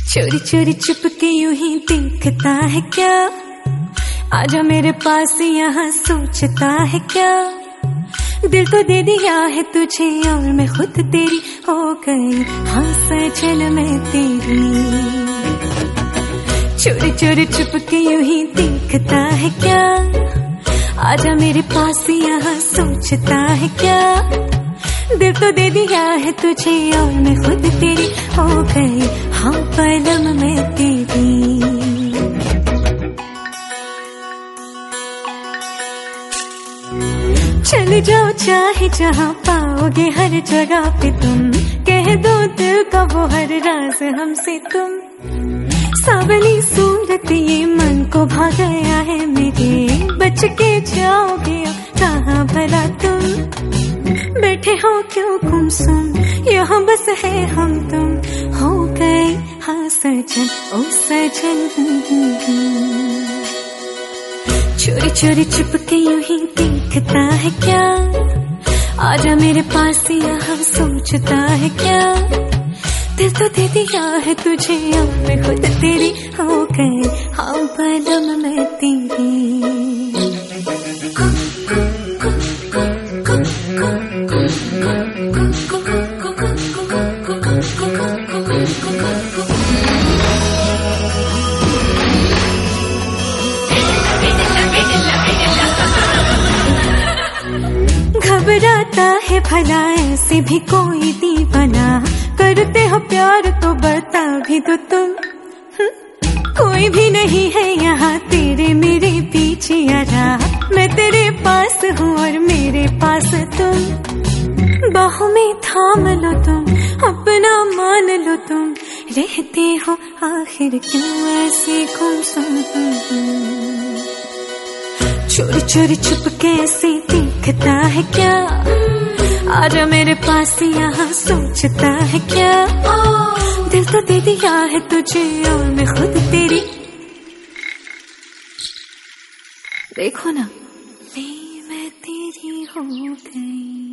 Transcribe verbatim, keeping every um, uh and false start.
चोरी चोरी चुपके यूं ही देखता है क्या, आजा मेरे पास यहाँ सोचता है क्या। दिल तो दे दिया है तुझे और मैं खुद तेरी हो गई, हाँ सजन मैं तेरी। चोरी चोरी चुपके यूं ही देखता है क्या, आजा मेरे पास यहाँ सोचता है क्या। दिल तो दे दिया है तुझे और मैं खुद तेरी हो गई, हाँ पलम मैं तेरी। चले जाओ चाहे जहाँ पाओगे हर जगह पे तुम, कह दो दिल का वो हर राज हमसे तुम। सावली सूरत ये मन को भा गया है मेरे, बच के जाओगे कहाँ भला तुम। बैठे हो क्यों गुमसुम, यहाँ बस है हम तुम, हो गए हाँ सजन ओ सजन। चोरी चोरी चुपके यूं ही देखता है क्या, आजा मेरे पास यहाँ सोचता है क्या। दिल तो दे दिया है तुझे और मैं खुद तेरी हो गई, हाँ पलम मैं तेरी। घबराता है भला ऐसे भी कोई दीवाना, करते हो प्यार तो बता भी दो तुम। कोई भी नहीं है यहाँ तेरे मेरे पीछे आ रहा, मैं तेरे पास हूँ और मेरे पास तुम। बाहों में थाम लो तुम, अपना मान लो तुम, रहते हो आखिर क्यों ऐसे गुमसुम। चोरी चोरी चुपके ऐसे देखता है क्या, आजा मेरे पास यहाँ सोचता है क्या। दिल तो दे दिया है तुझे और मैं खुद तेरी, देखो ना मैं तेरी हो गई।